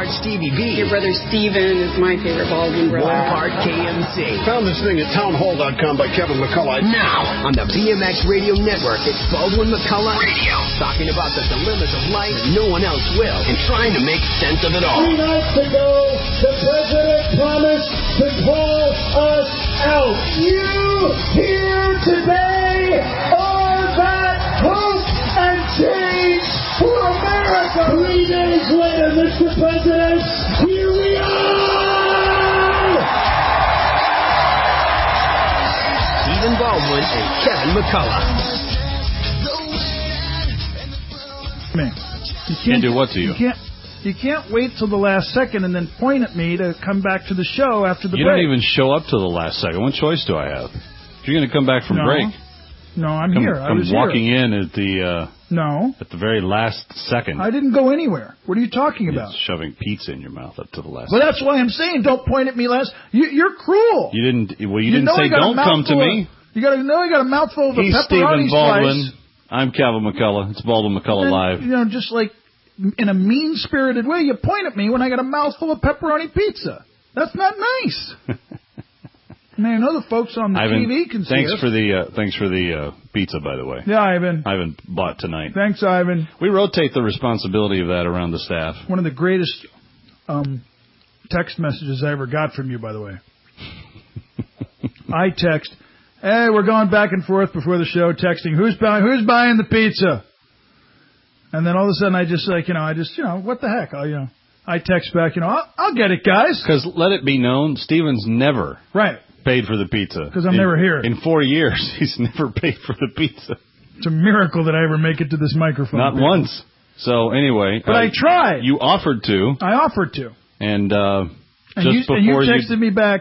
part Stevie B. Your brother Steven is my favorite Baldwin brother. 1 part KMC. Found this thing at townhall.com by Kevin McCullough. Now, on the BMX Radio Network, it's Baldwin McCullough Radio. Talking about the dilemmas of life no one else will, and trying to make sense of it all. 3 nights ago, the president promised to call us out. You here today are that hope and change for America. 3 days later, Mr. President, here we are! Stephen Baldwin and Kevin McCullough. Man, you can't do what to you? You can't wait till the last second and then point at me to come back to the show after the break. You don't even show up till the last second. What choice do I have? If you're going to come back from break. No, I'm here. I was walking here. in at the at the very last second. I didn't go anywhere. What are you talking about? Shoving pizza in your mouth up to the last. Well, that's why I'm saying don't point at me last. You're cruel. You didn't say don't come to me. You got a mouthful of a He's pepperoni Stephen Baldwin. slice. I'm Kevin McCullough. It's Baldwin McCullough Live. You know, just like in a mean-spirited way, you point at me when I got a mouthful of pepperoni pizza. That's not nice. I mean, I know the folks on the TV can see us. Thanks for the pizza, by the way. Yeah, Ivan. Ivan bought tonight. Thanks, Ivan. We rotate the responsibility of that around the staff. One of the greatest text messages I ever got from you, by the way. I text, hey, we're going back and forth before the show, texting, who's buying the pizza? And then all of a sudden I just what the heck? I text back, I'll get it, guys. Because let it be known, Steven's never paid for the pizza. Because I'm never here. In 4 years, he's never paid for the pizza. It's a miracle that I ever make it to this microphone. Not once. So anyway. But I tried. You offered to. I offered to. And you texted me back,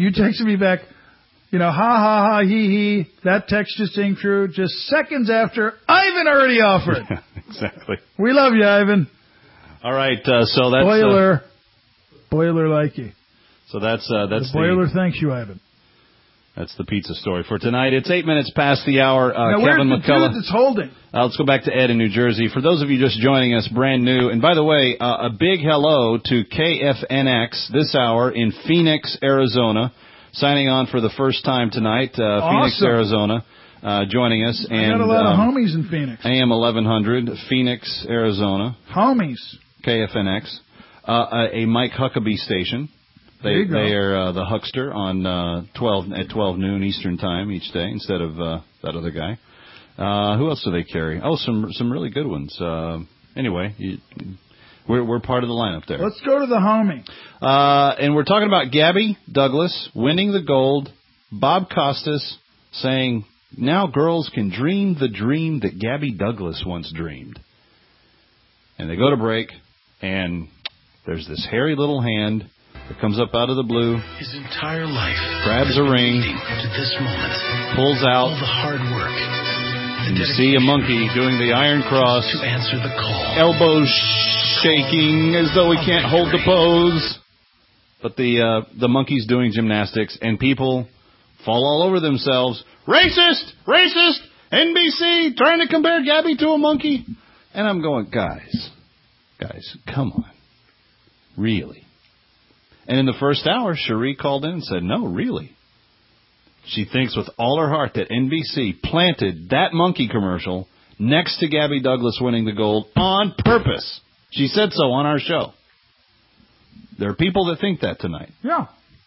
ha ha ha, he, that text just ain't true. Just seconds after, Ivan already offered. Yeah, exactly. We love you, Ivan. All right, so that's... Boiler like you. So that's the boiler thanks you, Ivan. That's the pizza story for tonight. It's 8 minutes past the hour. Now, Kevin where's the dude that's holding? Let's go back to Ed in New Jersey. For those of you just joining us, brand new. And by the way, a big hello to KFNX this hour in Phoenix, Arizona. Signing on for the first time tonight, Phoenix, Arizona, joining us. I got a lot of homies in Phoenix. AM 1100, Phoenix, Arizona. Homies. KFNX. A Mike Huckabee station. They are the Huckster on 12 noon Eastern time each day instead of that other guy. Who else do they carry? Oh, some really good ones. Anyway, we're part of the lineup there. Let's go to the homie. And we're talking about Gabby Douglas winning the gold. Bob Costas saying, now girls can dream the dream that Gabby Douglas once dreamed. And they go to break, and there's this hairy little hand that comes up out of the blue. His entire life grabs a ring, to this moment, pulls out, all the hard work, and you see a monkey doing the iron cross, to answer the call, elbows shaking as though he can't hold the pose. But the monkey's doing gymnastics, and people fall all over themselves. Racist! Racist! NBC trying to compare Gabby to a monkey. And I'm going, guys, come on. Really? And in the first hour, Cherie called in and said, no, really. She thinks with all her heart that NBC planted that monkey commercial next to Gabby Douglas winning the gold on purpose. She said so on our show. There are people that think that tonight. Yeah.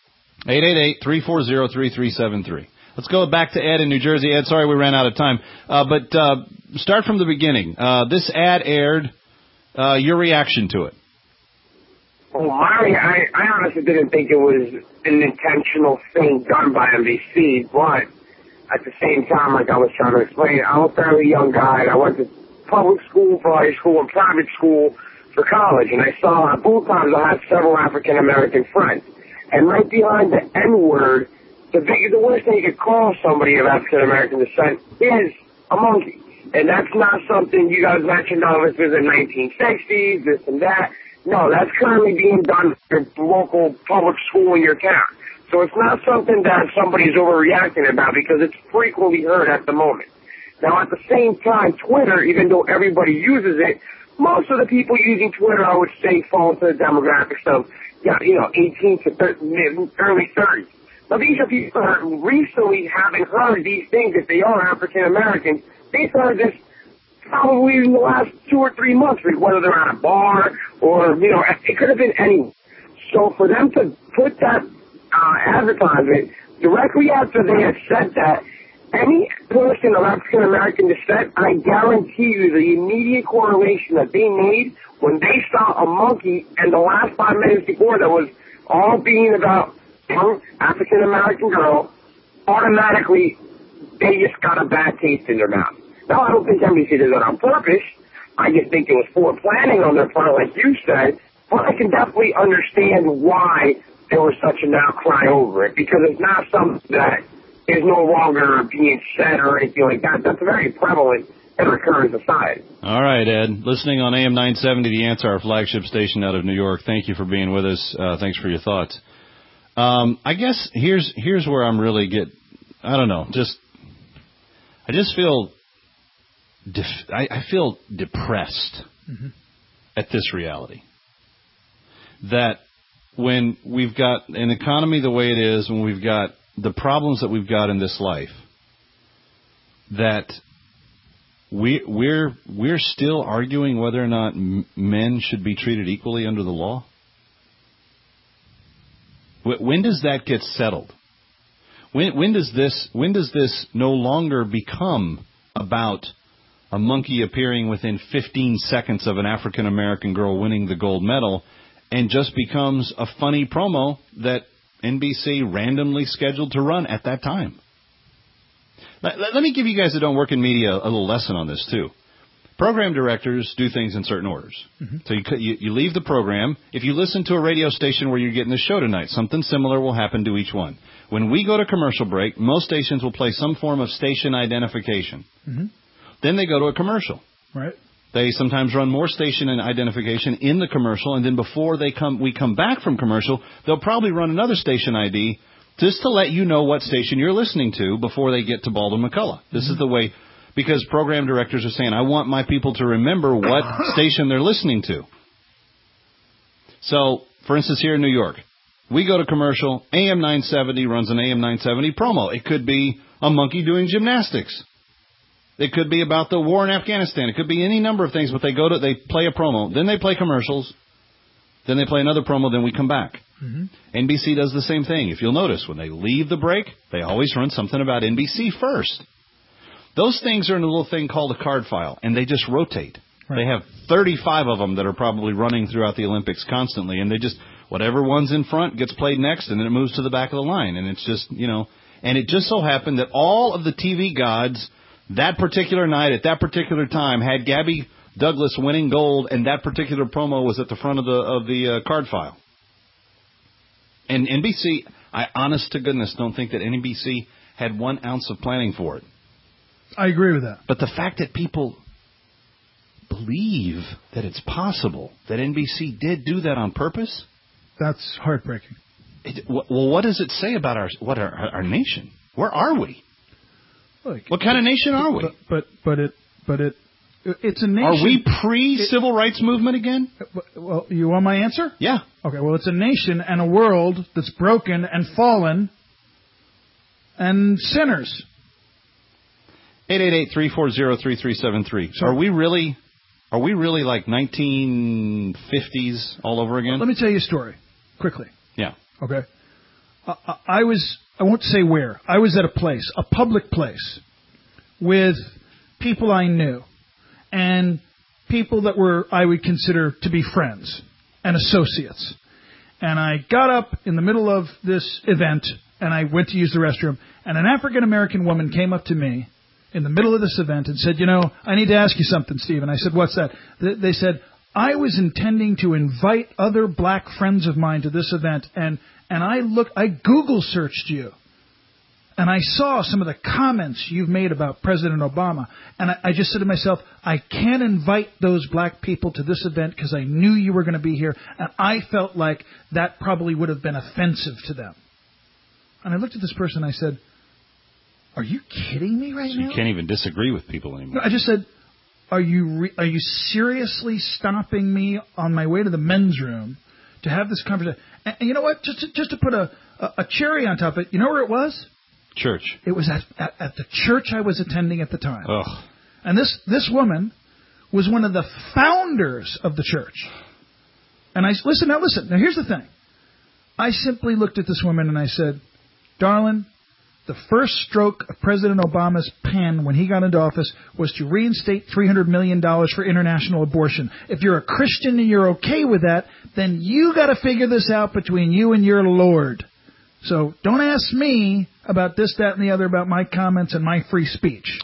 888-340-3373. Let's go back to Ed in New Jersey. Ed, sorry we ran out of time. But start from the beginning. This ad aired. Your reaction to it? Well, I honestly didn't think it was an intentional thing done by NBC, but at the same time, like I was trying to explain, I'm a fairly young guy. I went to public school for high school and private school for college, and I saw at both times I had several African-American friends. And right behind the N-word, the worst thing you could call somebody of African-American descent is a monkey. And that's not something you guys mentioned, this was in the 1960s, this and that. No, that's currently being done at your local public school in your town. So it's not something that somebody's overreacting about because it's frequently heard at the moment. Now, at the same time, Twitter, even though everybody uses it, most of the people using Twitter, I would say, fall into the demographics of, 18 to early 30s. Now, these are people that are recently having heard these things. If they are African Americans, they've heard this probably in the last 2 or 3 months, whether they're at a bar or, it could have been anyone. So for them to put that advertisement directly after they had said that, any person of African American descent, I guarantee you the immediate correlation that they made when they saw a monkey and the last 5 minutes before that was all being about young African American girl, automatically they just got a bad taste in their mouth. Now, I don't think NBC did that on purpose. I just think it was foreplanning on their part, like you said. But I can definitely understand why there was such an outcry over it, because it's not something that is no longer being said or anything like that. That's very prevalent in our current society. All right, Ed. Listening on AM 970, The Answer, our flagship station out of New York. Thank you for being with us. Thanks for your thoughts. I guess here's where I'm really I don't know. I just feel I feel depressed at this reality. That when we've got an economy the way it is, when we've got the problems that we've got in this life, that we're still arguing whether or not men should be treated equally under the law. When does that get settled? When does this no longer become about a monkey appearing within 15 seconds of an African American girl winning the gold medal, and just becomes a funny promo that NBC randomly scheduled to run at that time? Let me give you guys that don't work in media a little lesson on this, too. Program directors do things in certain orders. So you leave the program. If you listen to a radio station where you're getting the show tonight, something similar will happen to each one. When we go to commercial break, most stations will play some form of station identification. Then they go to a commercial. Right. They sometimes run more station and identification in the commercial, and then before we come back from commercial, they'll probably run another station ID just to let you know what station you're listening to before they get to Baldwin McCullough. This is the way, because program directors are saying, I want my people to remember what station they're listening to. So, for instance, here in New York, we go to commercial, AM 970 runs an AM 970 promo. It could be a monkey doing gymnastics. It could be about the war in Afghanistan. It could be any number of things, but they play a promo. Then they play commercials. Then they play another promo. Then we come back. NBC does the same thing. If you'll notice, when they leave the break, they always run something about NBC first. Those things are in a little thing called a card file, and they just rotate. Right. They have 35 of them that are probably running throughout the Olympics constantly, and they just, whatever one's in front gets played next, and then it moves to the back of the line. And it's just, and it just so happened that all of the TV gods that particular night, at that particular time, had Gabby Douglas winning gold, and that particular promo was at the front of the card file. And NBC, I honest to goodness don't think that NBC had 1 ounce of planning for it. I agree with that. But the fact that people believe that it's possible that NBC did do that on purpose, that's heartbreaking. Well, what does it say about our nation? Where are we? Look, what kind of nation are we? It's a nation. Are we pre-civil rights movement again? Well, you want my answer? Yeah. Okay, well, it's a nation and a world that's broken and fallen and sinners. 888-340-3373. So are we really like 1950s all over again? Let me tell you a story quickly. Yeah. Okay. I won't say where. I was at a place, a public place, with people I knew and people that I would consider to be friends and associates. And I got up in the middle of this event and I went to use the restroom, and an African-American woman came up to me in the middle of this event and said, I need to ask you something, Steve. And I said, what's that? They said, I was intending to invite other black friends of mine to this event, and I Google searched you, and I saw some of the comments you've made about President Obama, and I just said to myself, I can't invite those black people to this event because I knew you were going to be here, and I felt like that probably would have been offensive to them. And I looked at this person and I said, are you kidding me right now? You can't even disagree with people anymore. I just said, are you seriously stopping me on my way to the men's room to have this conversation? And you know what? Just to put a cherry on top of it, you know where it was? Church. It was at the church I was attending at the time. Ugh. And this woman was one of the founders of the church. And listen. Now here's the thing. I simply looked at this woman and I said, darling, the first stroke of President Obama's pen when he got into office was to reinstate $300 million for international abortion. If you're a Christian and you're okay with that, then you got to figure this out between you and your Lord. So don't ask me about this, that, and the other, about my comments and my free speech.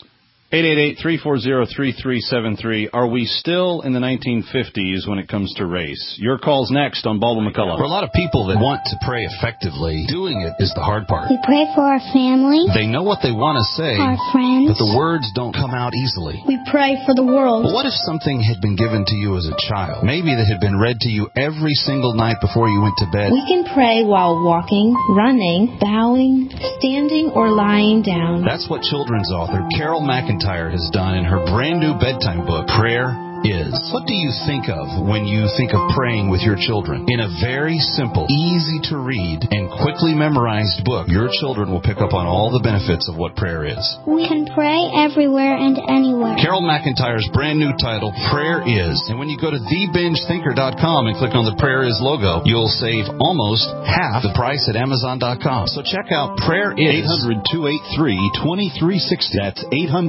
888-340-3373. Are we still in the 1950s when it comes to race? Your call's next on Baldwin McCullough. For a lot of people that want to pray effectively, doing it is the hard part. We pray for our family. They know what they want to say, our friends, but the words don't come out easily. We pray for the world. But what if something had been given to you as a child? Maybe that had been read to you every single night before you went to bed. We can pray while walking, running, bowing, standing, or lying down. That's what children's author Carol McIntyre has done in her brand new bedtime book, Prayer Is. What do you think of when you think of praying with your children? In a very simple, easy to read, and quickly memorized book, your children will pick up on all the benefits of what prayer is. We can pray everywhere and anywhere. Carol McIntyre's brand new title, Prayer Is. And when you go to TheBingeThinker.com and click on the Prayer Is logo, you'll save almost half the price at Amazon.com. So check out Prayer Is. 800-283-2360. That's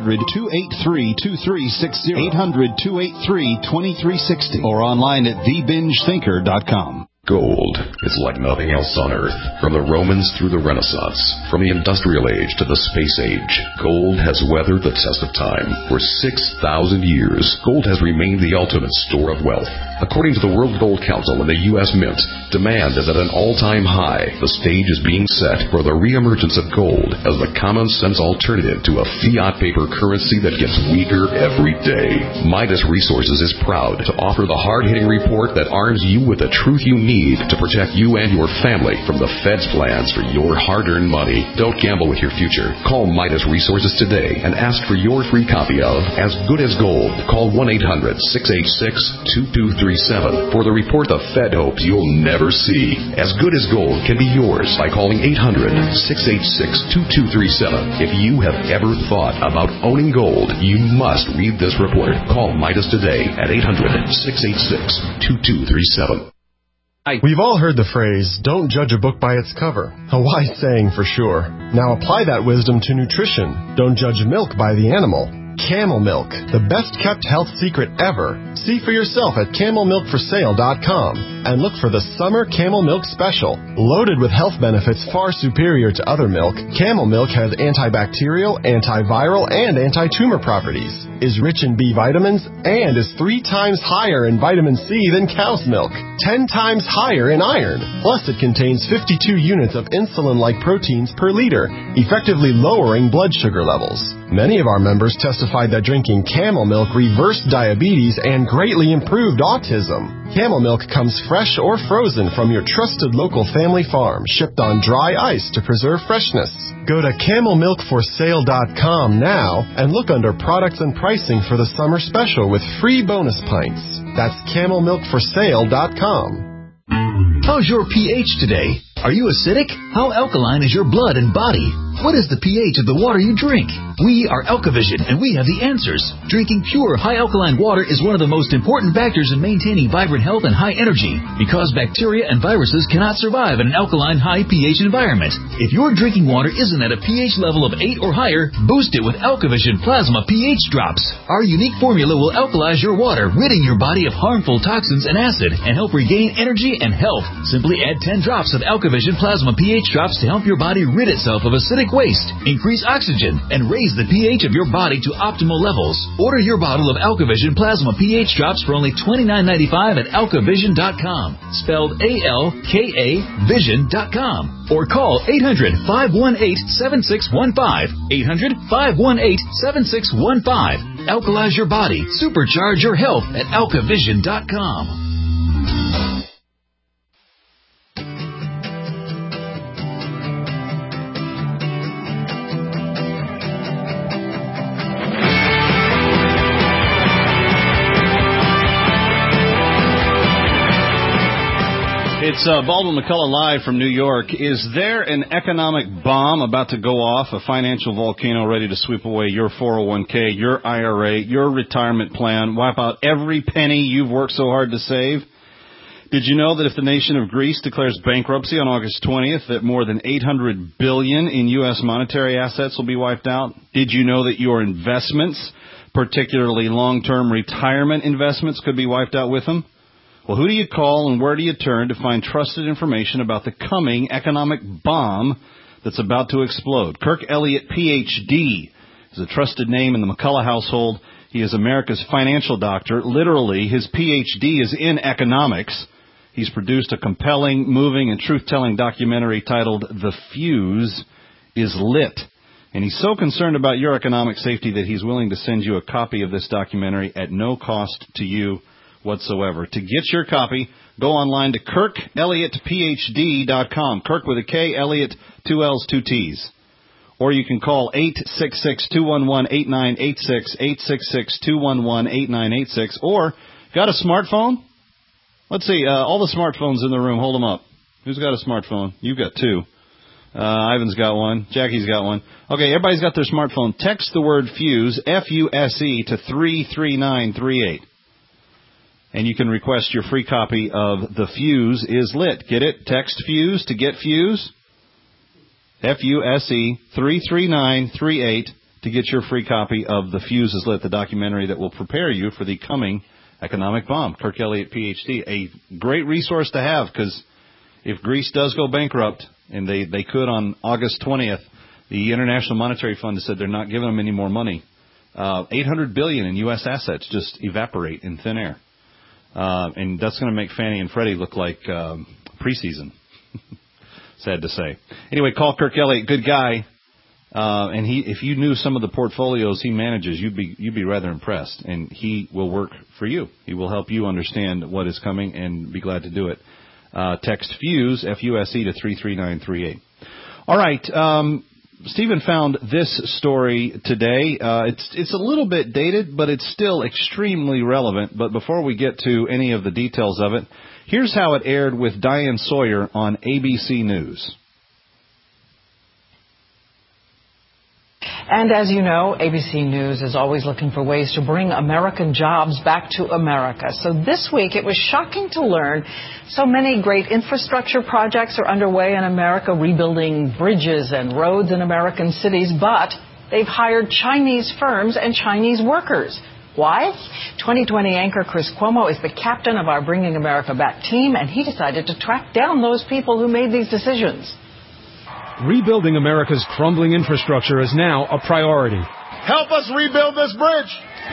800-283-2360. 800-283-2360. Or online at TheBingeThinker.com. Gold is like nothing else on Earth. From the Romans through the Renaissance, from the Industrial Age to the Space Age, gold has weathered the test of time. For 6,000 years, gold has remained the ultimate store of wealth. According to the World Gold Council and the U.S. Mint, demand is at an all-time high. The stage is being set for the reemergence of gold as the common-sense alternative to a fiat paper currency that gets weaker every day. Midas Resources is proud to offer the hard-hitting report that arms you with the truth you need to protect you and your family from the Fed's plans for your hard-earned money. Don't gamble with your future. Call Midas Resources today and ask for your free copy of As Good as Gold. Call 1-800-686-2237 for the report the Fed hopes you'll never see. As Good as Gold can be yours by calling 800-686-2237. If you have ever thought about owning gold, you must read this report. Call Midas today at 800-686-2237. We've all heard the phrase, don't judge a book by its cover. A wise saying for sure. Now apply that wisdom to nutrition. Don't judge milk by the animal. Camel Milk, the best kept health secret ever. See for yourself at CamelMilkForSale.com and look for the Summer Camel Milk Special. Loaded with health benefits far superior to other milk, Camel Milk has antibacterial, antiviral, and anti-tumor properties, is rich in B vitamins, and is 3 times higher in vitamin C than cow's milk, 10 times higher in iron. Plus, it contains 52 units of insulin-like proteins per liter, effectively lowering blood sugar levels. Many of our members testified that drinking Camel Milk reversed diabetes and greatly improved autism. Camel Milk comes fresh or frozen from your trusted local family farm, shipped on dry ice to preserve freshness. Go to CamelMilkForSale.com now and look under products and pricing for the summer special with free bonus pints. That's CamelMilkForSale.com. How's your pH today? Are you acidic? How alkaline is your blood and body? What is the pH of the water you drink? We are Alkavision, and we have the answers. Drinking pure, high-alkaline water is one of the most important factors in maintaining vibrant health and high energy, because bacteria and viruses cannot survive in an alkaline, high pH environment. If your drinking water isn't at a pH level of 8 or higher, boost it with Alkavision Plasma pH Drops. Our unique formula will alkalize your water, ridding your body of harmful toxins and acid, and help regain energy and health. Simply add 10 drops of Alkavision Plasma pH Drops to help your body rid itself of acidic waste, increase oxygen, and raise the pH of your body to optimal levels. Order your bottle of Alkavision Plasma pH Drops for only $29.95 at Alkavision.com, spelled A-L-K-A Vision.com, or call 800-518-7615, 800-518-7615. Alkalize your body, supercharge your health at Alkavision.com. It's Baldwin McCullough live from New York. Is there an economic bomb about to go off, a financial volcano ready to sweep away your 401k, your IRA, your retirement plan, wipe out every penny you've worked so hard to save? Did you know that if the nation of Greece declares bankruptcy on August 20th, that more than $800 billion in U.S. monetary assets will be wiped out? Did you know that your investments, particularly long-term retirement investments, could be wiped out with them? Well, who do you call and where do you turn to find trusted information about the coming economic bomb that's about to explode? Kirk Elliott, Ph.D., is a trusted name in the McCullough household. He is America's financial doctor. Literally, his Ph.D. is in economics. He's produced a compelling, moving, and truth-telling documentary titled The Fuse is Lit. And he's so concerned about your economic safety that he's willing to send you a copy of this documentary at no cost to you whatsoever. To get your copy, go online to KirkElliottPhD.com. Kirk with a K, Elliott, 2 L's, 2 T's. Or you can call 866-211-8986, 866-211-8986. Or, got a smartphone? Let's see, all the smartphones in the room, hold them up. Who's got a smartphone? You've got 2. Ivan's got one. Jackie's got one. Okay, everybody's got their smartphone. Text the word FUSE, F-U-S-E, to 33938. And you can request your free copy of The Fuse is Lit. Get it? Text FUSE to get FUSE, F-U-S-E, 33938 to get your free copy of The Fuse is Lit, the documentary that will prepare you for the coming economic bomb. Kirk Elliott, Ph.D., a great resource to have, because if Greece does go bankrupt, and they could on August 20th, the International Monetary Fund has said they're not giving them any more money. $800 billion in U.S. assets just evaporate in thin air. And that's going to make Fannie and Freddie look like preseason. Sad to say. Anyway, call Kirk Elliott, good guy. And if you knew some of the portfolios he manages, you'd be rather impressed. And he will work for you. He will help you understand what is coming and be glad to do it. Text FUSE, F-U-S-E, to 33938. All right. Stephen found this story today. It's a little bit dated, but it's still extremely relevant. But before we get to any of the details of it, here's how it aired with Diane Sawyer on ABC News. And as you know, ABC News is always looking for ways to bring American jobs back to America. So this week, it was shocking to learn so many great infrastructure projects are underway in America, rebuilding bridges and roads in American cities, but they've hired Chinese firms and Chinese workers. Why? 2020 anchor Chris Cuomo is the captain of our Bringing America Back team, and he decided to track down those people who made these decisions. Rebuilding America's crumbling infrastructure is now a priority. Help us rebuild this bridge.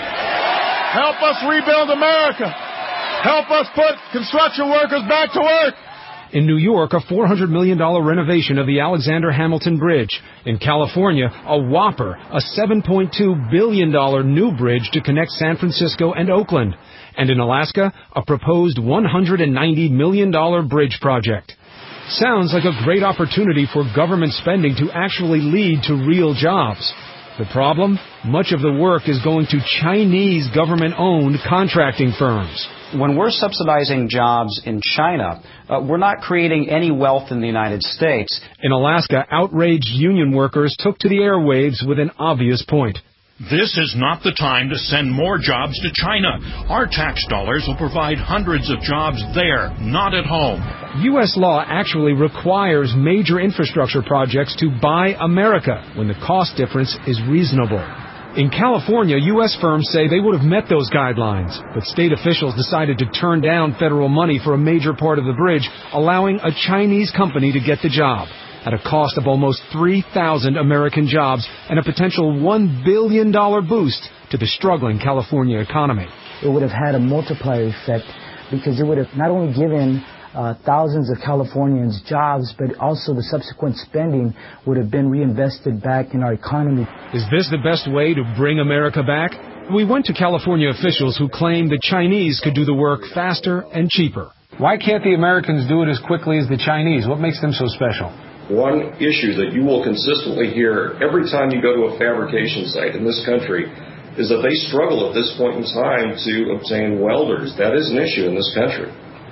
Help us rebuild America. Help us put construction workers back to work. In New York, a $400 million renovation of the Alexander Hamilton Bridge. In California, a whopper, a $7.2 billion new bridge to connect San Francisco and Oakland. And in Alaska, a proposed $190 million bridge project. Sounds like a great opportunity for government spending to actually lead to real jobs. The problem? Much of the work is going to Chinese government-owned contracting firms. When we're subsidizing jobs in China, we're not creating any wealth in the United States. In Alaska, outraged union workers took to the airwaves with an obvious point. This is not the time to send more jobs to China. Our tax dollars will provide hundreds of jobs there, not at home. U.S. law actually requires major infrastructure projects to buy America when the cost difference is reasonable. In California, U.S. firms say they would have met those guidelines, but state officials decided to turn down federal money for a major part of the bridge, allowing a Chinese company to get the job. At a cost of almost 3,000 American jobs and a potential $1 billion boost to the struggling California economy. It would have had a multiplier effect because it would have not only given thousands of Californians jobs, but also the subsequent spending would have been reinvested back in our economy. Is this the best way to bring America back? We went to California officials who claim the Chinese could do the work faster and cheaper. Why can't the Americans do it as quickly as the Chinese? What makes them so special? One issue that you will consistently hear every time you go to a fabrication site in this country is that they struggle at this point in time to obtain welders. That is an issue in this country.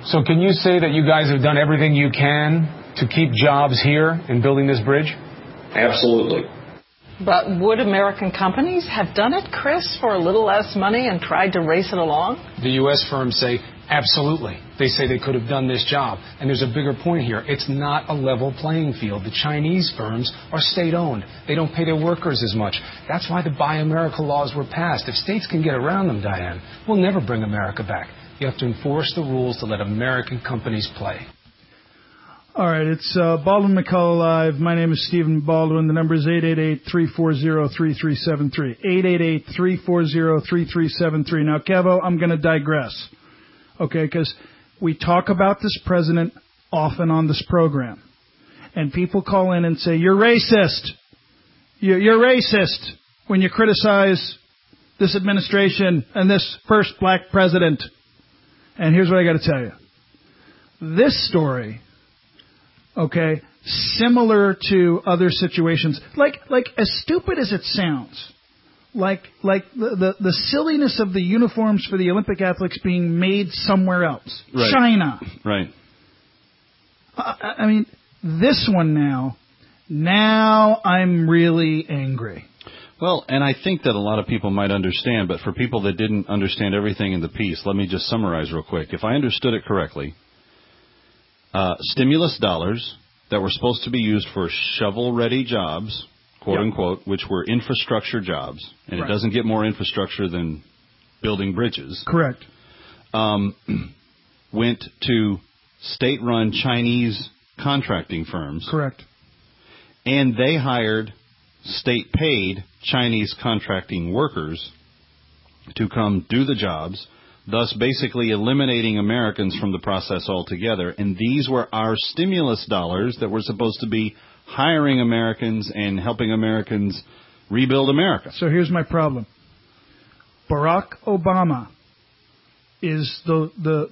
So can you say that you guys have done everything you can to keep jobs here in building this bridge? Absolutely. But would American companies have done it, Chris, for a little less money and tried to race it along? The U.S. firms say absolutely. They say they could have done this job. And there's a bigger point here. It's not a level playing field. The Chinese firms are state-owned. They don't pay their workers as much. That's why the Buy America laws were passed. If states can get around them, Diane, we'll never bring America back. You have to enforce the rules to let American companies play. All right, it's Baldwin McCullough Live. My name is Stephen Baldwin. The number is 888-340-3373. 888-340-3373. Now, Kevo, I'm going to digress, okay, because we talk about this president often on this program. And people call in and say, you're racist. You're racist when you criticize this administration and this first black president. And here's what I got to tell you. This story, okay, similar to other situations, like as stupid as it sounds, like the silliness of the uniforms for the Olympic athletes being made somewhere else, right. China. Right. I mean, this one now I'm really angry. Well, and I think that a lot of people might understand, but for people that didn't understand everything in the piece, let me just summarize real quick. If I understood it correctly, stimulus dollars that were supposed to be used for shovel-ready jobs, quote-unquote, which were infrastructure jobs, and right. It doesn't get more infrastructure than building bridges. Correct. Went to state-run Chinese contracting firms. Correct. And they hired state-paid Chinese contracting workers to come do the jobs, thus basically eliminating Americans from the process altogether. And these were our stimulus dollars that were supposed to be hiring Americans and helping Americans rebuild America. So here's my problem. Barack Obama is the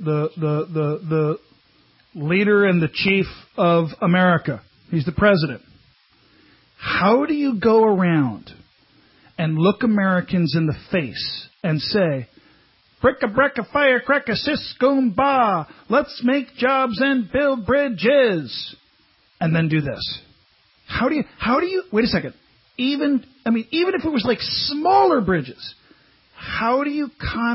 leader and the chief of America. He's the president. How do you go around and look Americans in the face and say, bricka, firecracker, sis, goom, ba, let's make jobs and build bridges, and then do this? How do you, wait a second, even if it was like smaller bridges, how do you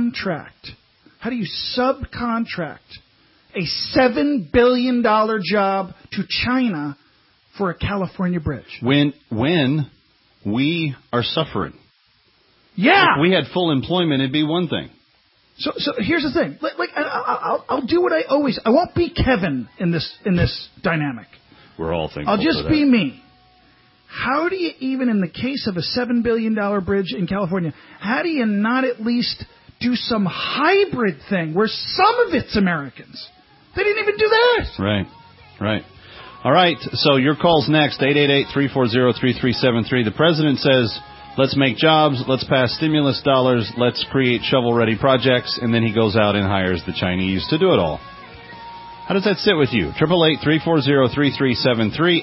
subcontract a $7 billion job to China for a California bridge? When we are suffering. Yeah. If we had full employment, it'd be one thing. So here's the thing. I'll do what I won't be Kevin in this dynamic. We're all thankful. I'll just be me. How do you, even in the case of a $7 billion bridge in California, how do you not at least do some hybrid thing where some of it's Americans? They didn't even do that. Right. All right, so your call's next, 888-340-3373. The president says, let's make jobs, let's pass stimulus dollars, let's create shovel-ready projects, and then he goes out and hires the Chinese to do it all. How does that sit with you? 888-340-3373,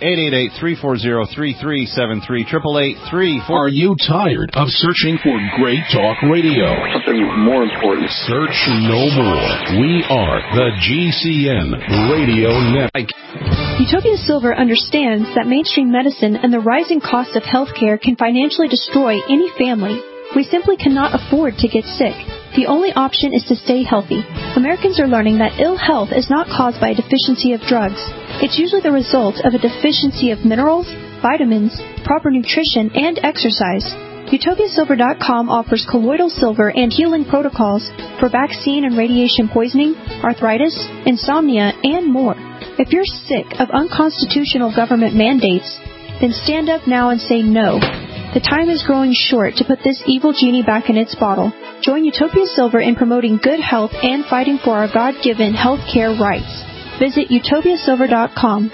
888-340-3373, 888-340... Are you tired of searching for great talk radio? Something more important. Search no more. We are the GCN Radio Network. Utopia Silver understands that mainstream medicine and the rising cost of healthcare can financially destroy any family. We simply cannot afford to get sick. The only option is to stay healthy. Americans are learning that ill health is not caused by a deficiency of drugs. It's usually the result of a deficiency of minerals, vitamins, proper nutrition, and exercise. UtopiaSilver.com offers colloidal silver and healing protocols for vaccine and radiation poisoning, arthritis, insomnia, and more. If you're sick of unconstitutional government mandates, then stand up now and say no. The time is growing short to put this evil genie back in its bottle. Join Utopia Silver in promoting good health and fighting for our God-given health care rights. Visit UtopiaSilver.com,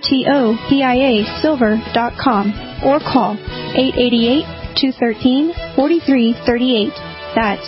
UTOPIASilver.com, or call 888-213-4338. That's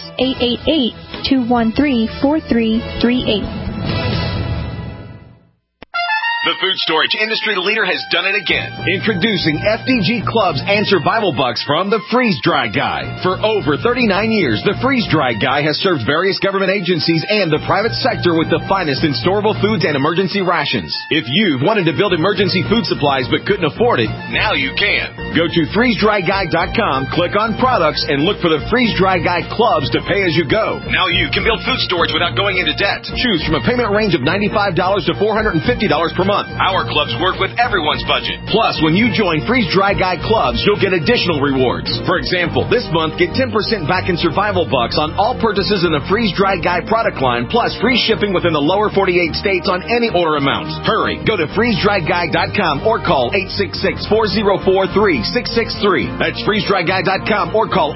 888-213-4338. The food storage industry leader has done it again. Introducing FDG Clubs and Survival Bucks from the Freeze Dry Guy. For over 39 years, the Freeze Dry Guy has served various government agencies and the private sector with the finest in storable foods and emergency rations. If you've wanted to build emergency food supplies but couldn't afford it, now you can. Go to freezedryguy.com, click on products, and look for the Freeze Dry Guy Clubs to pay as you go. Now you can build food storage without going into debt. Choose from a payment range of $95 to $450 per month. Our clubs work with everyone's budget. Plus, when you join Freeze Dry Guy Clubs, you'll get additional rewards. For example, this month, get 10% back in Survival Bucks on all purchases in the Freeze Dry Guy product line, plus free shipping within the lower 48 states on any order amount. Hurry, go to freezedryguy.com or call 866-404-3663. That's freezedryguy.com or call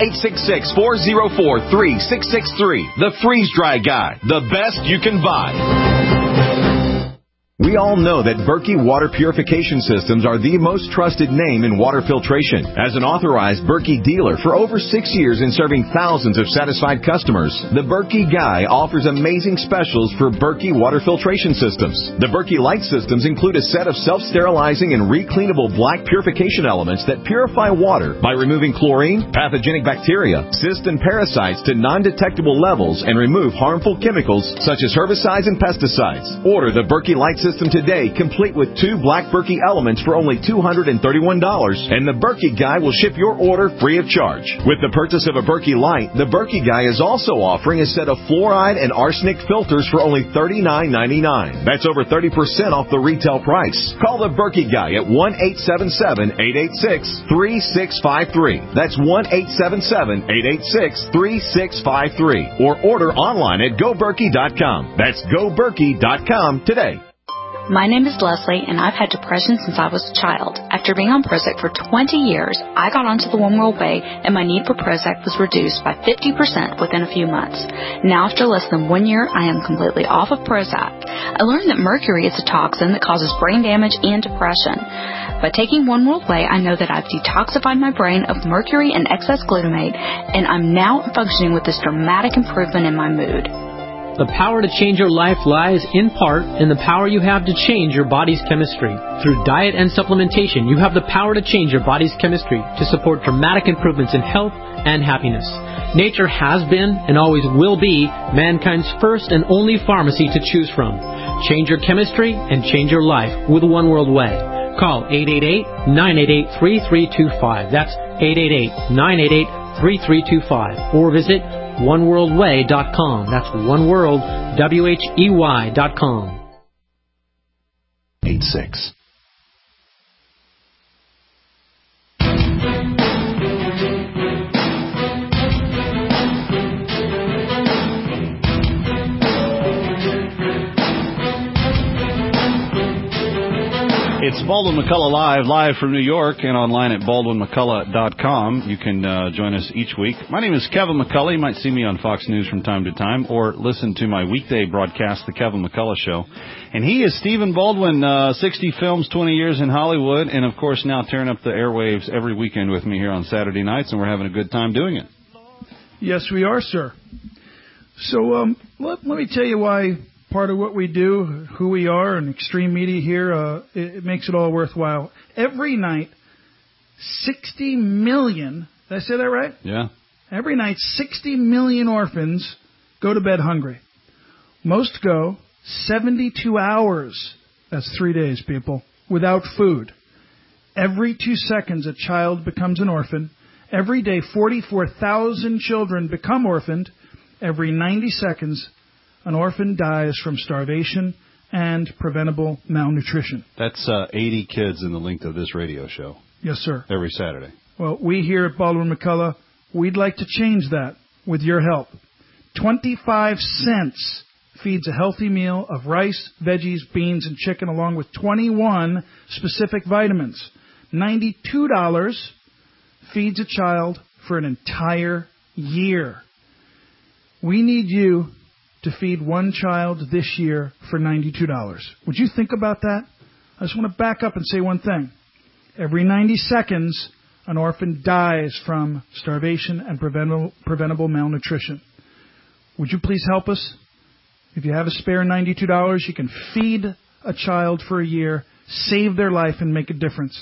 866-404-3663. The Freeze Dry Guy, the best you can buy. We all know that Berkey Water Purification Systems are the most trusted name in water filtration. As an authorized Berkey dealer for over 6 years and serving thousands of satisfied customers, the Berkey Guy offers amazing specials for Berkey Water Filtration Systems. The Berkey Light Systems include a set of self-sterilizing and recleanable black purification elements that purify water by removing chlorine, pathogenic bacteria, cysts, and parasites to non-detectable levels and remove harmful chemicals such as herbicides and pesticides. Order the Berkey Light System today, complete with 2 black Berkey elements for only $231, and the Berkey Guy will ship your order free of charge. With the purchase of a Berkey Light, the Berkey Guy is also offering a set of fluoride and arsenic filters for only $39.99. That's over 30% off the retail price. Call the Berkey Guy at 1-877-886-3653. That's 1-877-886-3653. Or order online at GoBerkey.com. That's GoBerkey.com today. My name is Leslie, and I've had depression since I was a child. After being on Prozac for 20 years, I got onto the One World Way, and my need for Prozac was reduced by 50% within a few months. Now, after less than 1 year, I am completely off of Prozac. I learned that mercury is a toxin that causes brain damage and depression. By taking One World Way, I know that I've detoxified my brain of mercury and excess glutamate, and I'm now functioning with this dramatic improvement in my mood. The power to change your life lies, in part, in the power you have to change your body's chemistry. Through diet and supplementation, you have the power to change your body's chemistry to support dramatic improvements in health and happiness. Nature has been, and always will be, mankind's first and only pharmacy to choose from. Change your chemistry and change your life with One World Way. Call 888-988-3325. That's 888-988-3325. Or visit OneWorldWay.com. That's OneWorldWHEY.com. 86. It's Baldwin McCullough live from New York, and online at BaldwinMcCullough.com. You can join us each week. My name is Kevin McCullough. You might see me on Fox News from time to time, or listen to my weekday broadcast, The Kevin McCullough Show. And he is Stephen Baldwin, 60 films, 20 years in Hollywood, and, of course, now tearing up the airwaves every weekend with me here on Saturday nights, and we're having a good time doing it. Yes, we are, sir. So let me tell you why part of what we do, who we are, and Extreme Media here, it makes it all worthwhile. Every night, 60 million, did I say that right? Yeah. Every night, 60 million orphans go to bed hungry. Most go 72 hours, that's 3 days, people, without food. Every 2 seconds, a child becomes an orphan. Every day, 44,000 children become orphaned. Every 90 seconds, an orphan dies from starvation and preventable malnutrition. That's 80 kids in the length of this radio show. Yes, sir. Every Saturday. Well, we here at Baldwin McCullough, we'd like to change that with your help. 25 cents feeds a healthy meal of rice, veggies, beans, and chicken, along with 21 specific vitamins. $92 feeds a child for an entire year. We need you to feed one child this year for $92. Would you think about that? I just want to back up and say one thing. Every 90 seconds, an orphan dies from starvation and preventable malnutrition. Would you please help us? If you have a spare $92, you can feed a child for a year, save their life, and make a difference.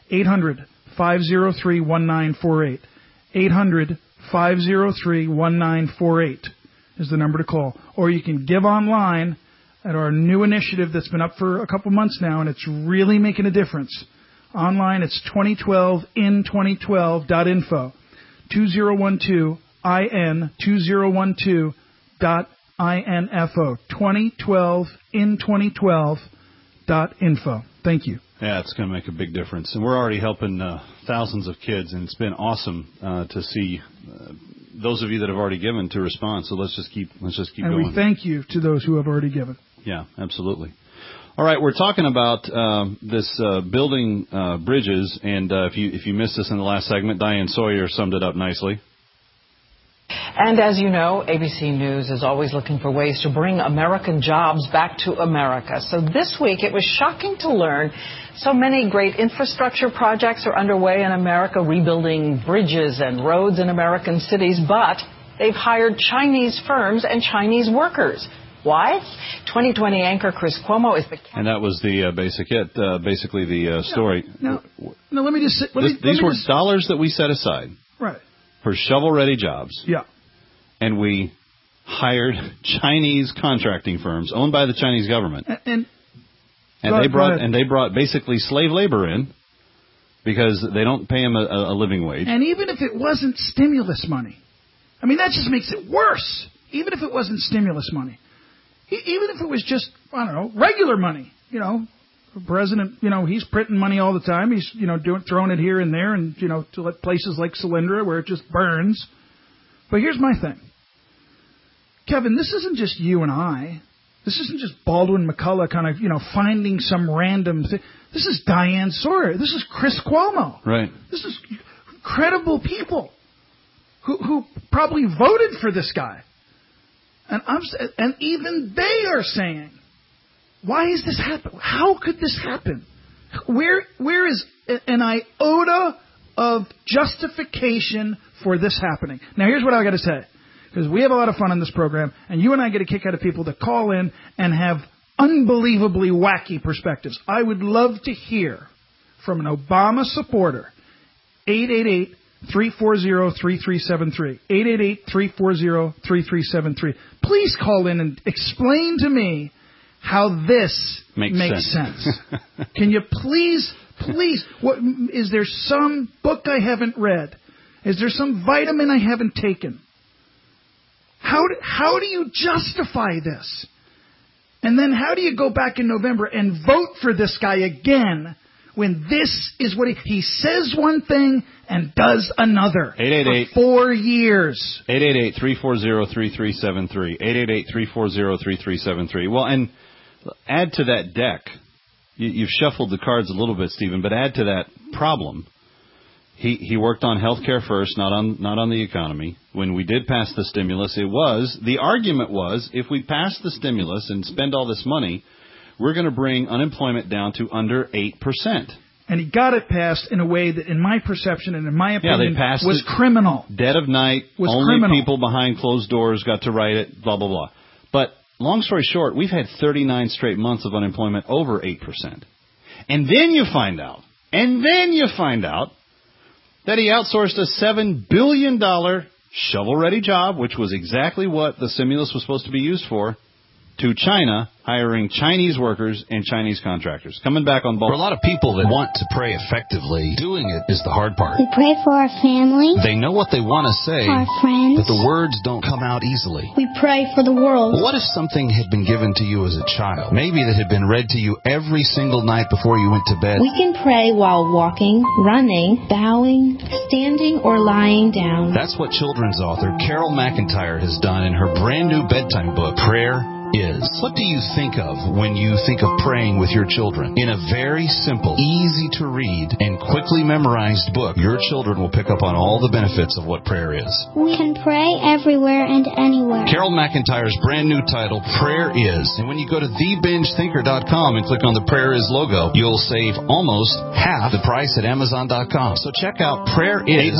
800-503-1948. 800-503-1948 is the number to call. Or you can give online at our new initiative that's been up for a couple months now, and it's really making a difference. Online, it's 2012in2012.info. 2012in 2012.info. 2012in2012.info. Thank you. Yeah, it's going to make a big difference. And we're already helping thousands of kids, and it's been awesome to see those of you that have already given to respond. So let's just keep going. And we thank you to those who have already given. Yeah, absolutely. All right, we're talking about this building bridges, and if you missed this in the last segment, Diane Sawyer summed it up nicely. And as you know, ABC News is always looking for ways to bring American jobs back to America. So this week, it was shocking to learn so many great infrastructure projects are underway in America, rebuilding bridges and roads in American cities, but they've hired Chinese firms and Chinese workers. Why? 2020 anchor Chris Cuomo is the... And that was the basically the story. No, let me just say... These were dollars that we set aside. Right. For shovel-ready jobs. Yeah. And we hired Chinese contracting firms owned by the Chinese government. And they brought basically slave labor in because they don't pay them a living wage. And even if it wasn't stimulus money, I mean, that just makes it worse. Even if it wasn't stimulus money. Even if it was just, I don't know, regular money, the president, he's printing money all the time. He's, throwing it here and there and, to let places like Solyndra where it just burns. But here's my thing. Kevin, this isn't just you and I. This isn't just Baldwin McCullough kind of, finding some random thing. This is Diane Sawyer. This is Chris Cuomo. Right. This is credible people who probably voted for this guy. And even they are saying, why is this happening? How could this happen? Where is an iota of justification for this happening? Now, here's what I got to say, because we have a lot of fun on this program, and you and I get a kick out of people that call in and have unbelievably wacky perspectives. I would love to hear from an Obama supporter. 888-340-3373. 888-340-3373. Please call in and explain to me how this makes sense. Can you please, is there some book I haven't read? Is there some vitamin I haven't taken? How do you justify this? And then how do you go back in November and vote for this guy again when this is what he says one thing and does another 888 for 4 years? 888-340-3373. 888-340-3373. Well, and add to that deck. You've shuffled the cards a little bit, Stephen, but add to that problem. He worked on health care first, not on the economy. When we did pass the stimulus, the argument was, if we pass the stimulus and spend all this money, we're going to bring unemployment down to under 8%. And he got it passed in a way that, in my perception and in my opinion, was criminal. Dead of night, only criminal. People behind closed doors got to write it, blah, blah, blah. But long story short, we've had 39 straight months of unemployment over 8%. And then you find out that he outsourced a $7 billion shovel-ready job, which was exactly what the stimulus was supposed to be used for, to China, hiring Chinese workers and Chinese contractors. Coming back on board. For a lot of people that want to pray effectively, doing it is the hard part. We pray for our family. They know what they want to say, our friends, but the words don't come out easily. We pray for the world. What if something had been given to you as a child? Maybe that had been read to you every single night before you went to bed. We can pray while walking, running, bowing, standing, or lying down. That's what children's author Carol McIntyre has done in her brand new bedtime book, Prayer Is. What do you think of when you think of praying with your children? In a very simple, easy to read, and quickly memorized book, your children will pick up on all the benefits of what prayer is. We can pray everywhere and anywhere. Carol McIntyre's brand new title, Prayer Is. And when you go to TheBingeThinker.com and click on the Prayer Is logo, you'll save almost half the price at Amazon.com. So check out Prayer Is.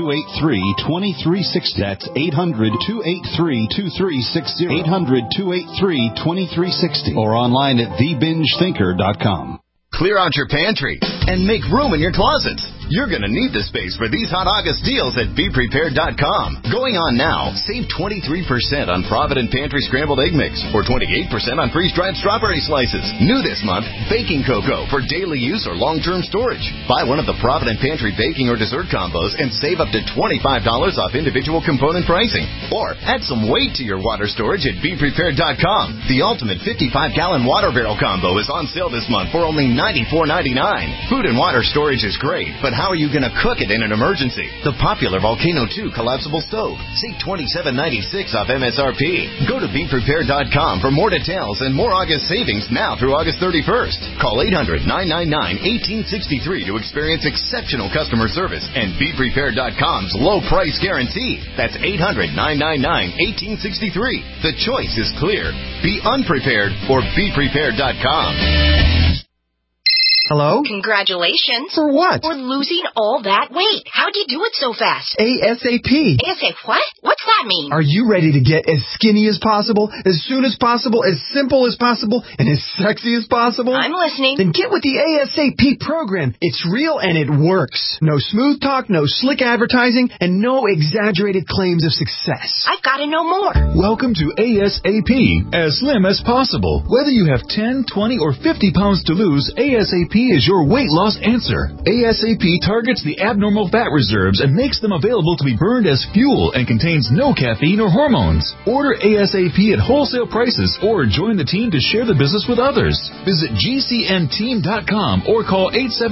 800-283-2360. That's 800-283-2360. 800-283-2360. 888-323-2360 or online at thebingethinker.com. Clear out your pantry and make room in your closets. You're going to need the space for these hot August deals at BePrepared.com. Going on now, save 23% on Provident Pantry Scrambled Egg Mix or 28% on freeze-dried strawberry slices. New this month, baking cocoa for daily use or long-term storage. Buy one of the Provident Pantry baking or dessert combos and save up to $25 off individual component pricing. Or add some weight to your water storage at BePrepared.com. The ultimate 55-gallon water barrel combo is on sale this month for only $94.99. Food and water storage is great, but how are you going to cook it in an emergency? The popular Volcano 2 collapsible stove. Save $27.96 off MSRP. Go to BePrepared.com for more details and more August savings now through August 31st. Call 800-999-1863 to experience exceptional customer service and BePrepared.com's low price guarantee. That's 800-999-1863. The choice is clear. Be unprepared or BePrepared.com. Hello? Congratulations. For what? For losing all that weight. How'd you do it so fast? ASAP. ASAP what? What's that mean? Are you ready to get as skinny as possible, as soon as possible, as simple as possible, and as sexy as possible? I'm listening. Then get with the ASAP program. It's real and it works. No smooth talk, no slick advertising, and no exaggerated claims of success. I've got to know more. Welcome to ASAP, as slim as possible. Whether you have 10, 20, or 50 pounds to lose, ASAP is your weight loss answer. ASAP targets the abnormal fat reserves and makes them available to be burned as fuel and contains no caffeine or hormones. Order ASAP at wholesale prices or join the team to share the business with others. Visit GCNteam.com or call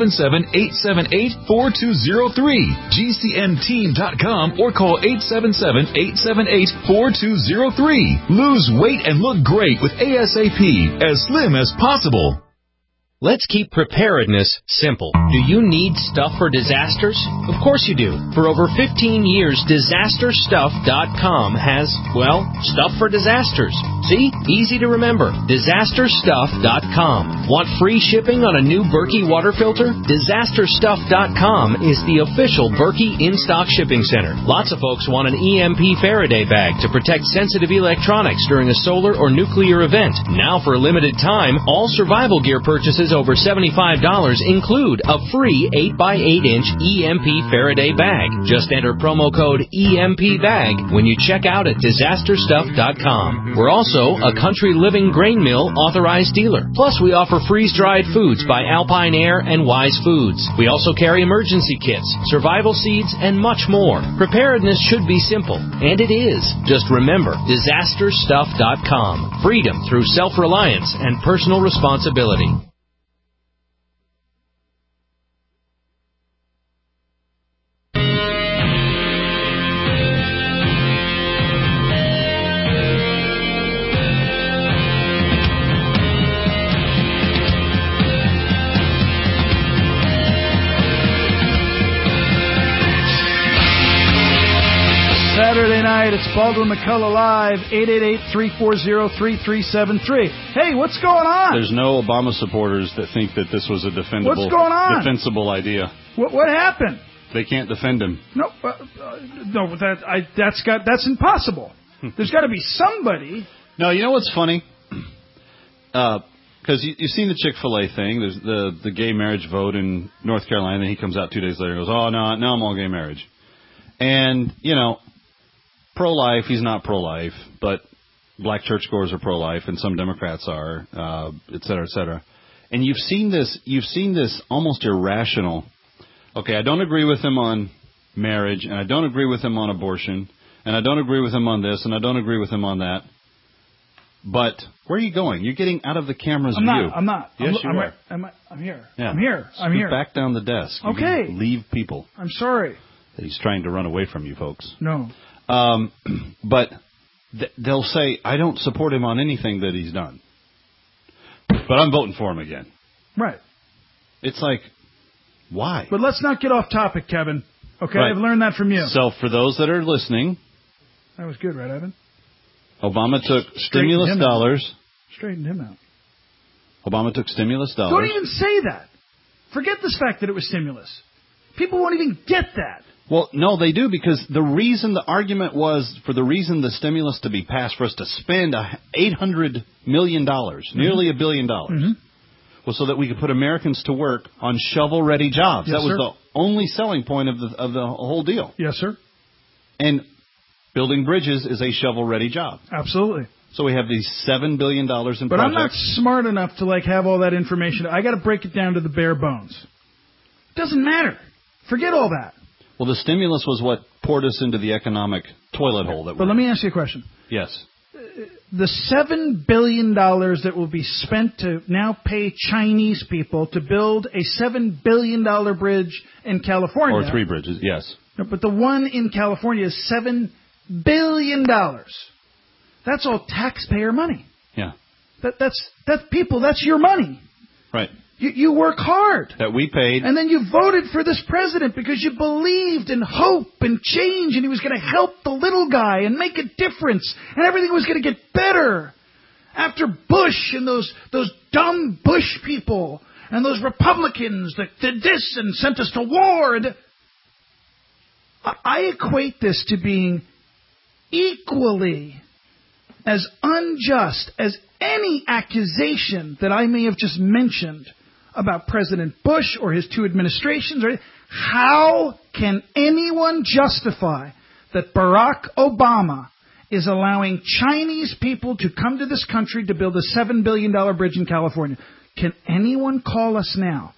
877-878-4203. GCNteam.com or call 877-878-4203. Lose weight and look great with ASAP, as slim as possible. Let's keep preparedness simple. Do you need stuff for disasters? Of course you do. For over 15 years, DisasterStuff.com has, well, stuff for disasters. See? Easy to remember. DisasterStuff.com. Want free shipping on a new Berkey water filter? DisasterStuff.com is the official Berkey in-stock shipping center. Lots of folks want an EMP Faraday bag to protect sensitive electronics during a solar or nuclear event. Now for a limited time, all survival gear purchases over $75 include a free 8x8-inch EMP Faraday bag. Just enter promo code EMPBAG when you check out at DisasterStuff.com. We're also a Country Living Grain Mill authorized dealer. Plus, we offer freeze-dried foods by Alpine Air and Wise Foods. We also carry emergency kits, survival seeds, and much more. Preparedness should be simple, and it is. Just remember, DisasterStuff.com. Freedom through self-reliance and personal responsibility. Saturday night, it's Baldwin McCullough Live, 888-340-3373. Hey, what's going on? There's no Obama supporters that think that this was a defensible idea. What happened? They can't defend him. No, that's impossible. There's got to be somebody. No, you know what's funny? Because you've seen the Chick-fil-A thing. There's the gay marriage vote in North Carolina, and he comes out 2 days later and goes, oh, no, I'm all gay marriage. And, pro-life, he's not pro-life, but black churchgoers are pro-life, and some Democrats are, et cetera, et cetera. And you've seen this almost irrational. Okay, I don't agree with him on marriage, and I don't agree with him on abortion, and I don't agree with him on this, and I don't agree with him on that. But where are you going? You're getting out of the camera's view. I'm not. Yes, you are. I'm here. Yeah. I'm here. Back down the desk. Okay. Leave people. I'm sorry. He's trying to run away from you folks. No. But they'll say, I don't support him on anything that he's done. But I'm voting for him again. Right. It's like, why? But let's not get off topic, Kevin. Okay, right. I've learned that from you. So for those that are listening. That was good, right, Evan? Obama took stimulus dollars. Straightened him out. Obama took stimulus dollars. Don't even say that. Forget this fact that it was stimulus. People won't even get that. Well, no, they do, because the argument was for the reason the stimulus to be passed for us to spend $800 million, nearly $1 billion, was so that we could put Americans to work on shovel-ready jobs. Yes, that was sir. the only selling point of the whole deal. Yes, sir. And building bridges is a shovel-ready job. Absolutely. So we have these $7 billion in projects. But I'm not smart enough to have all that information. I got to break it down to the bare bones. Doesn't matter. Forget all that. Well, the stimulus was what poured us into the economic toilet hole that we're But let me ask you a question. Yes. The $7 billion that will be spent to now pay Chinese people to build a $7 billion bridge in California. Or 3 bridges, yes. No, but the one in California is $7 billion. That's all taxpayer money. Yeah. That's people, that's your money. Right. You work hard. That we paid. And then you voted for this president because you believed in hope and change, and he was going to help the little guy and make a difference, and everything was going to get better. After Bush and those dumb Bush people and those Republicans that did this and sent us to war. I equate this to being equally as unjust as any accusation that I may have just mentioned about President Bush or his 2 administrations. How can anyone justify that Barack Obama is allowing Chinese people to come to this country to build a $7 billion bridge in California? Can anyone call us now?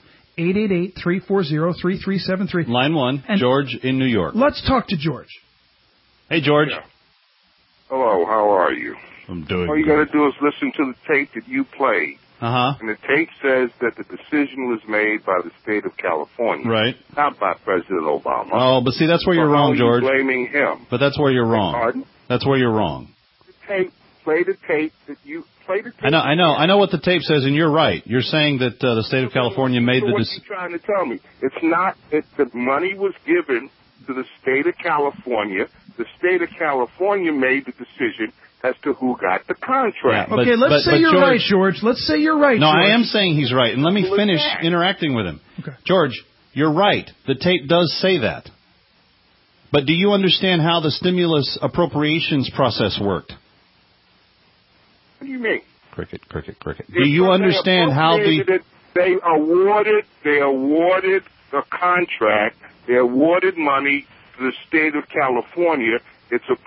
888-340-3373. Line 1, and George in New York. Let's talk to George. Hey, George. Yeah. Hello, how are you? I'm doing All you got to do is listen to the tape that you played. Uh-huh. And the tape says that the decision was made by the state of California. Right. Not by President Obama. Oh, but see, that's where you're wrong, George. You're blaming him. But that's where you're wrong. Pardon? That's where you're wrong. Play the tape that you play the tape. I know what the tape says, and you're right. You're saying that the state of California made the decision. What are you trying to tell me? It's not. The money was given to the state of California. The state of California made the decision as to who got the contract. Yeah, let's say you're right, George. Let's say you're right, No, George. I am saying he's right, and let me finish interacting with him. Okay. George, you're right. The tape does say that. But do you understand how the stimulus appropriations process worked? What do you mean? Cricket. Do you understand how They awarded the contract. They awarded money to the state of California. It's to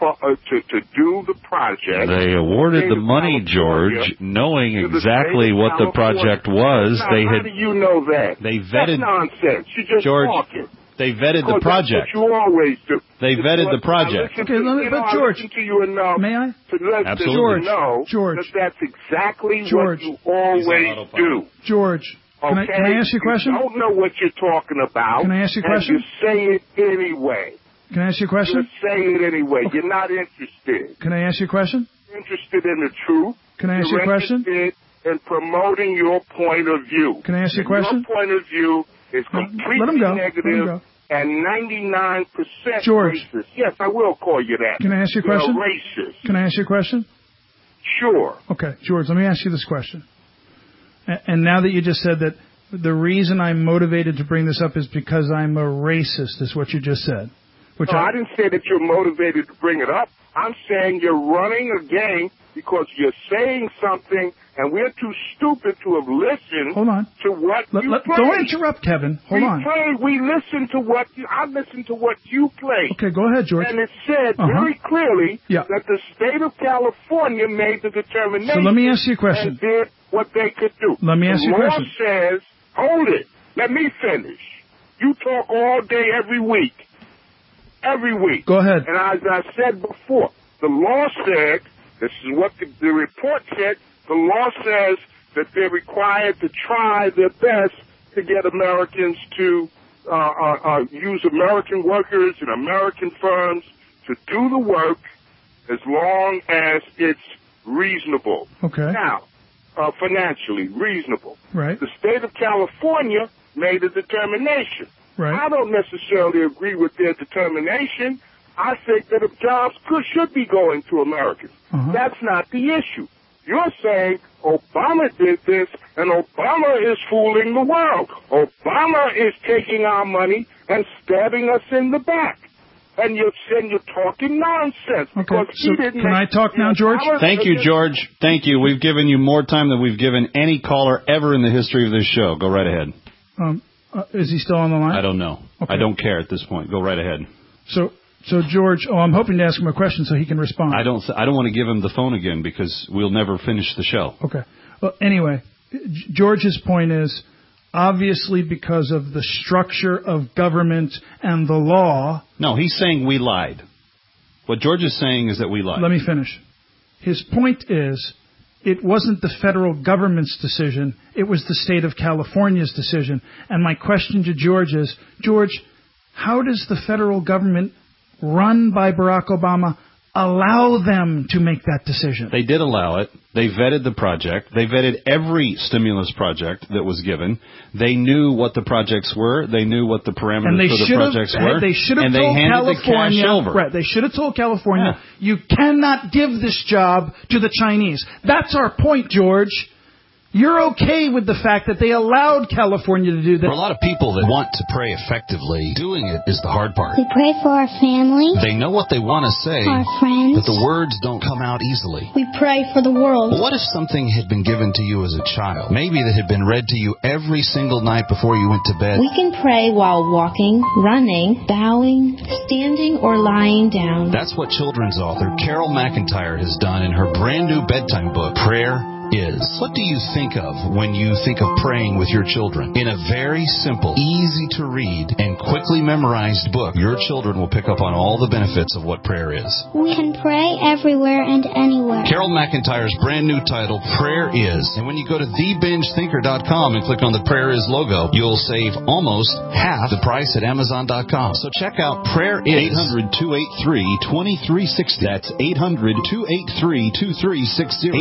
do the project. They awarded the money, George, knowing exactly what the project was. How do you know that? They vetted. That's nonsense. You're just talking. They vetted the project. That's what you always do. They vetted the project. Okay, but George, may I? Absolutely. George, that's exactly what you always do. George, can I ask you a question? You don't know what you're talking about. Can I ask you a question? And you say it anyway. Can I ask you a question? You say it anyway. You're not interested. Can I ask you a question? You're interested in the truth. Can I ask you a question? You're interested in promoting your point of view. Can I ask you a question? Your point of view is completely negative and 99% racist. Yes, I will call you that. Can I ask you a question? You're racist. Can I ask you a question? Sure. Okay, George, let me ask you this question. And now that you just said that the reason I'm motivated to bring this up is because I'm a racist, is what you just said. I didn't say that you're motivated to bring it up. I'm saying you're running a game because you're saying something, and we're too stupid to have listened to what you played. Don't interrupt, Kevin. Hold on. We listened to what I listened to what you played. Okay, go ahead, George. And it said very clearly that the state of California made the determination. So let me ask you a question. And did what they could do. Let me ask you a question. The law says, hold it. Let me finish. You talk all day, every week. Every week. Go ahead. And as I said before, the law said, this is what the report said, the law says that they're required to try their best to get Americans to use American workers and American firms to do the work as long as it's reasonable. Okay. Now, financially reasonable. Right. The state of California made a determination. Right. I don't necessarily agree with their determination. I think that jobs should be going to Americans. That's not the issue. You're saying Obama did this, and Obama is fooling the world. Obama is taking our money and stabbing us in the back. And you're talking nonsense. Because so can I talk now, George? Thank you, George. Thank you. We've given you more time than we've given any caller ever in the history of this show. Go right ahead. Is he still on the line? I don't know. Okay. I don't care at this point. Go right ahead. So George, I'm hoping to ask him a question so he can respond. I don't want to give him the phone again because we'll never finish the show. Okay. Well, anyway, George's point is, obviously because of the structure of government and the law... No, he's saying we lied. What George is saying is that we lied. Let me finish. His point is, it wasn't the federal government's decision, it was the state of California's decision. And my question to George is, George, how does the federal government, run by Barack Obama, allow them to make that decision? They did allow it. They vetted the project. They vetted every stimulus project that was given. They knew what the projects were. They knew what the parameters for the projects were. They should have and told they handed California, the cash over. Right, they should have told California, you cannot give this job to the Chinese. That's our point, George. You're okay with the fact that they allowed California to do that. For a lot of people that want to pray effectively, doing it is the hard part. We pray for our family. They know what they want to say, our friends. but the words don't come out easily. We pray for the world. But what if something had been given to you as a child? Maybe that had been read to you every single night before you went to bed. We can pray while walking, running, bowing, standing, or lying down. That's what children's author Carol McIntyre has done in her brand new bedtime book, Prayer Is. What do you think of when you think of praying with your children? In a very simple, easy to read, and quickly memorized book, your children will pick up on all the benefits of what prayer is. We can pray everywhere and anywhere. Carol McIntyre's brand new title, Prayer Is. And when you go to TheBingeThinker.com and click on the Prayer Is logo, you'll save almost half the price at Amazon.com. So check out Prayer Is. 800-283-2360. That's 800-283-2360.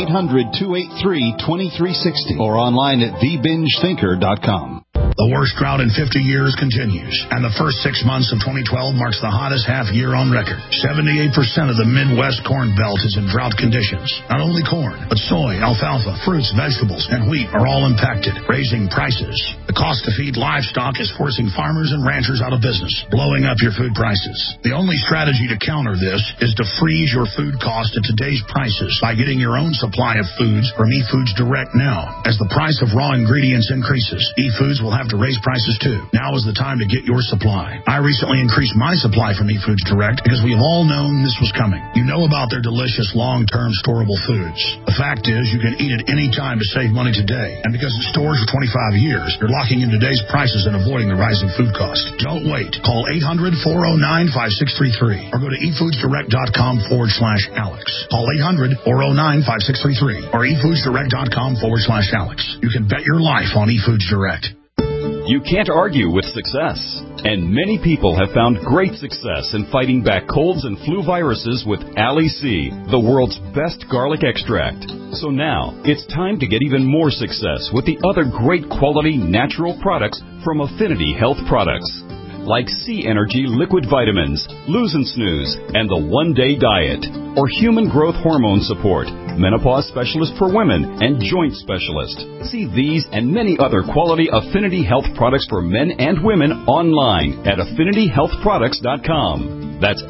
800-283-2360. Or online at TheBingeThinker.com. The worst drought in 50 years continues, and the first 6 months of 2012 marks the hottest half year on record. 78% of the Midwest Corn Belt is in drought conditions. Not only corn, but soy, alfalfa, fruits, vegetables, and wheat are all impacted, raising prices. The cost to feed livestock is forcing farmers and ranchers out of business, blowing up your food prices. The only strategy to counter this is to freeze your food cost at today's prices by getting your own supply of foods from eFoods Direct now. As the price of raw ingredients increases, eFoods will have to raise prices too. Now is the time to get your supply. I recently increased my supply from eFoods Direct because we have all known this was coming. You know about their delicious long-term storable foods. The fact is you can eat it any time to save money today. And because it stores for 25 years, you're locking in today's prices and avoiding the rising food cost. Don't wait. Call 800-409-5633 or go to eFoodsDirect.com/Alex. Call 800-409-5633 or eFoodsDirect.com/Alex. You can bet your life on eFoods Direct. You can't argue with success. And many people have found great success in fighting back colds and flu viruses with Ali C, the world's best garlic extract. So now, it's time to get even more success with the other great quality natural products from Affinity Health Products. Like C Energy Liquid Vitamins, Lose and Snooze, and the One Day Diet. Or Human Growth Hormone Support, Menopause Specialist for Women, and Joint Specialist. See these and many other quality Affinity Health products for men and women online at AffinityHealthProducts.com. That's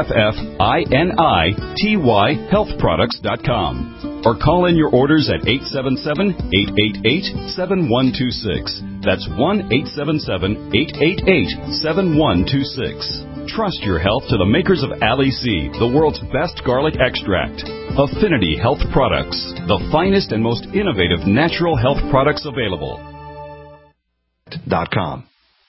AFFINITY Healthproducts.com. Or call in your orders at 877-888-7126. That's 1-877-888-7126. Trust your health to the makers of Ali C, the world's best garlic extract. Affinity Health Products, the finest and most innovative natural health products available. .com.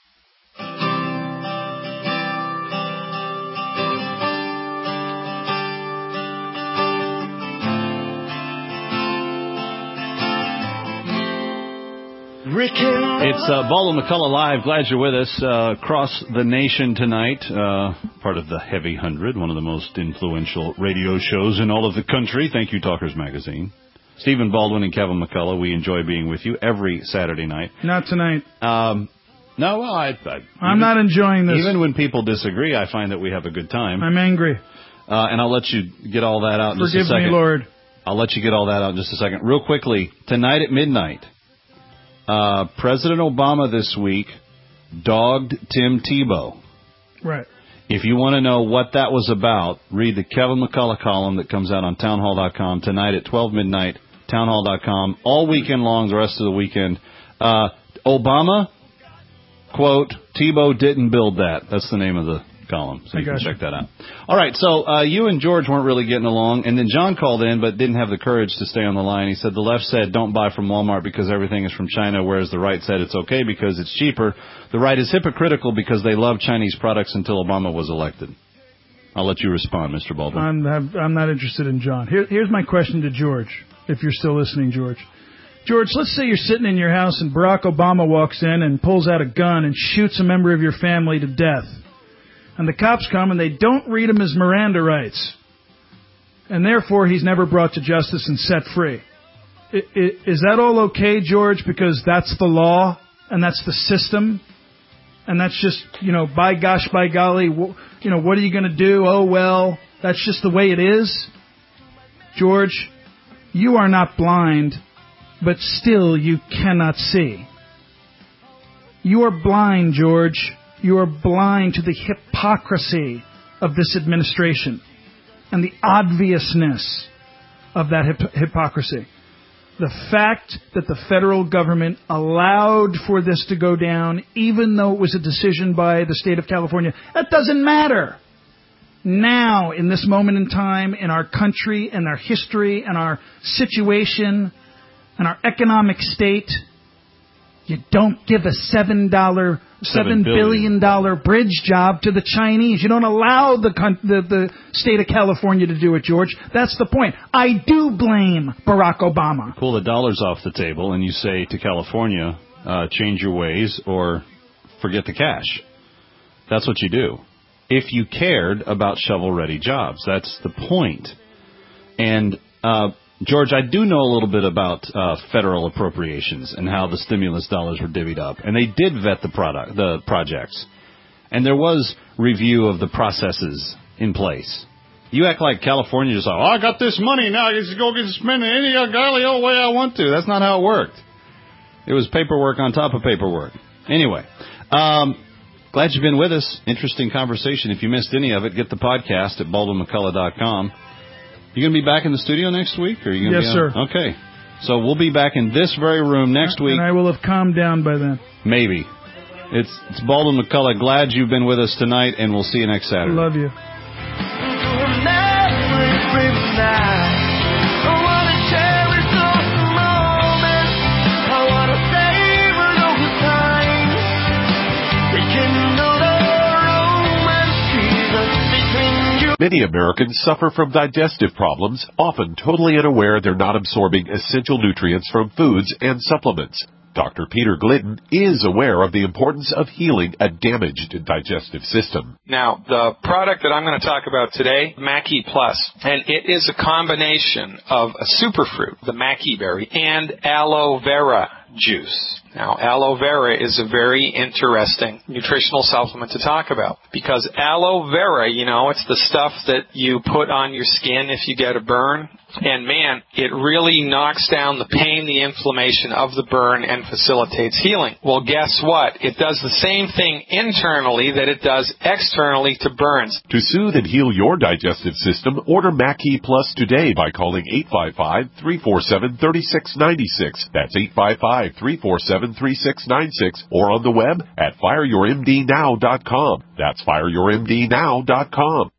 It's Baldwin McCullough Live. Glad you're with us across the nation tonight. Part of the Heavy 100, one of the most influential radio shows in all of the country. Thank you, Talkers Magazine. Stephen Baldwin and Kevin McCullough, we enjoy being with you every Saturday night. Not tonight. No, well, I'm not enjoying this. Even when people disagree, I find that we have a good time. I'm angry. And I'll let you get all that out in just a second. Forgive me, Lord. I'll let you get all that out in just a second. Real quickly, tonight at midnight, President Obama this week dogged Tim Tebow. Right. If you want to know what that was about, read the Kevin McCullough column that comes out on townhall.com tonight at 12 midnight, townhall.com, all weekend long, the rest of the weekend. Obama, quote, Tebow didn't build that. That's the name of the column, so you can check that out. All right, so you and George weren't really getting along, and then John called in but didn't have the courage to stay on the line. He said the left said don't buy from Walmart because everything is from China, whereas the right said it's okay because it's cheaper. The right is hypocritical because they love Chinese products until Obama was elected. I'll let you respond, Mr. Baldwin. I'm not interested in John. Here's my question to George, if you're still listening, George. George, let's say you're sitting in your house and Barack Obama walks in and pulls out a gun and shoots a member of your family to death. And the cops come and they don't read him his Miranda rights. And therefore, he's never brought to justice and set free. Is that all okay, George, because that's the law and that's the system? And that's just, by gosh, by golly, what are you going to do? Oh, well, that's just the way it is. George, you are not blind, but still you cannot see. You are blind, George. You are blind to the hypocrisy of this administration and the obviousness of that hypocrisy. The fact that the federal government allowed for this to go down, even though it was a decision by the state of California, that doesn't matter. Now, in this moment in time, in our country, and our history, and our situation, and our economic state, you don't give a $7 billion bridge job to the Chinese. You don't allow the state of California to do it, George. That's the point. I do blame Barack Obama. Pull the dollars off the table and you say to California, change your ways or forget the cash. That's what you do. If you cared about shovel-ready jobs, that's the point. And George, I do know a little bit about federal appropriations and how the stimulus dollars were divvied up. And they did vet the projects. And there was review of the processes in place. You act like California just like, I got this money, now I get to go get to spend it any golly old way I want to. That's not how it worked. It was paperwork on top of paperwork. Anyway, glad you've been with us. Interesting conversation. If you missed any of it, get the podcast at baldwinmccullough.com. You going to be back in the studio next week? Or are you gonna Yes, sir. Okay. So we'll be back in this very room next week. And I will have calmed down by then. Maybe. It's Baldwin McCullough. Glad you've been with us tonight, and we'll see you next Saturday. Love you. Many Americans suffer from digestive problems, often totally unaware they're not absorbing essential nutrients from foods and supplements. Dr. Peter Glidden is aware of the importance of healing a damaged digestive system. Now, the product that I'm going to talk about today, Mackey Plus, and it is a combination of a superfruit, the Mackey berry, and aloe vera juice. Now, aloe vera is a very interesting nutritional supplement to talk about because aloe vera, it's the stuff that you put on your skin if you get a burn. And man, it really knocks down the pain, the inflammation of the burn and facilitates healing. Well, guess what? It does the same thing internally that it does externally to burns. To soothe and heal your digestive system, order Mackey Plus today by calling 855-347-3696. That's 855-347-3696 or on the web at fireyourmdnow.com. That's fireyourmdnow.com.